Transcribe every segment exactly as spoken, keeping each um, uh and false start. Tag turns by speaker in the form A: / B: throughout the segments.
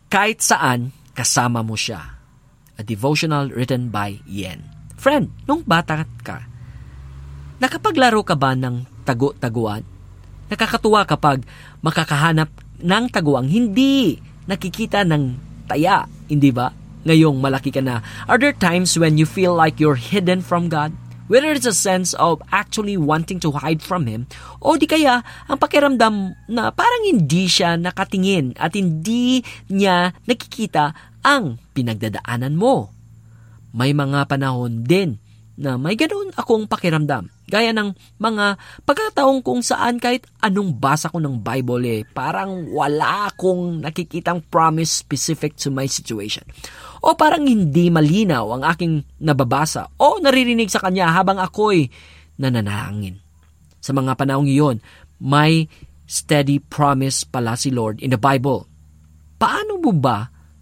A: kahit saan, kasama mo siya. A devotional written by Yen. Friend, nung bata ka, nakapaglaro ka ba ng tagu-taguan? Nakakatuwa kapag makakahanap ng taguang hindi nakikita ng taya, hindi ba? Ngayong malaki ka na, are there times when you feel like you're hidden from God? Whether it's a sense of actually wanting to hide from Him, o di kaya ang pakiramdam na parang hindi siya nakatingin at hindi niya nakikita ang pinagdadaanan mo. May mga panahon din na may ganoon akong pakiramdam. Gaya ng mga pagkataong kung saan kahit anong basa ko ng Bible eh, parang wala akong nakikitang promise specific to my situation. O parang hindi malinaw ang aking nababasa o naririnig sa Kanya habang ako'y nananalangin. Sa mga panahong iyon, may steady promise pala si Lord in the Bible. Paano mo ba,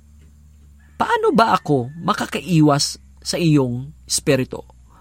A: paano ba ako makakaiwas sa iyong espiritu?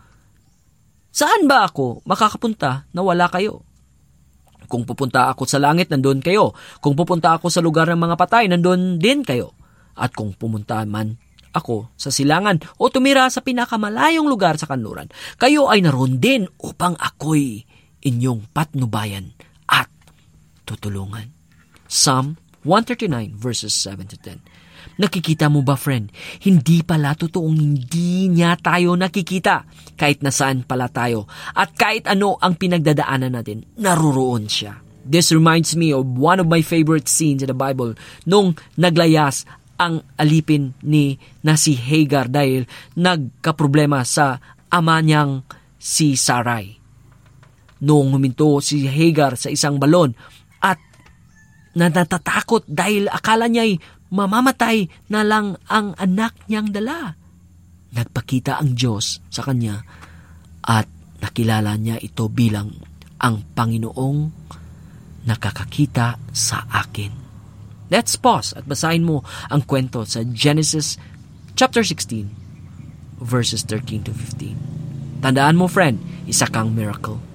A: Saan ba ako makakapunta na wala kayo? Kung pupunta ako sa langit, nandun kayo. Kung pupunta ako sa lugar ng mga patay, nandun din kayo. At kung pumunta man ako sa silangan o tumira sa pinakamalayong lugar sa kanluran, kayo ay naroon din upang ako'y inyong patnubayan at tutulungan. Psalm one thirty-nine verses seven to ten. Nakikita mo ba, friend? Hindi pala totoong hindi niya tayo nakikita. Kahit nasaan pala tayo. At kahit ano ang pinagdadaanan natin, naruroon siya. This reminds me of one of my favorite scenes in the Bible nung naglayas ang alipin ni na si Hagar dahil nagkaproblema sa ama niyang si Sarai. Noong huminto si Hagar sa isang balon at natatakot dahil akala niya'y mamamatay na lang ang anak niyang dala. Nagpakita ang Diyos sa kanya at nakilala niya ito bilang ang Panginoong nakakakita sa akin. Let's pause at basahin mo ang kwento sa Genesis chapter sixteen verses thirteen to fifteen. Tandaan mo, friend, isa kang miracle.